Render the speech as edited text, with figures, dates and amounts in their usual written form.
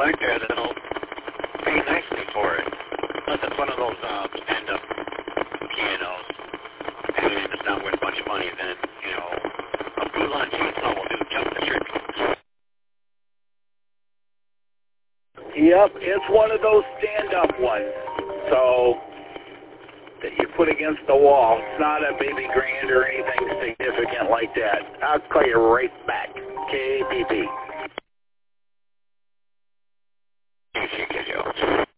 collector that'll pay nicely for it. Unless it's one of those stand-up pianos, and it's not worth a bunch of money, then, you know, a Boulon chainsaw will do just the trick. Yep, it's one of those stand-up ones. So, that you put against the wall. It's not a baby grand or anything significant like that. I'll call you right back. KPP. You should get yours.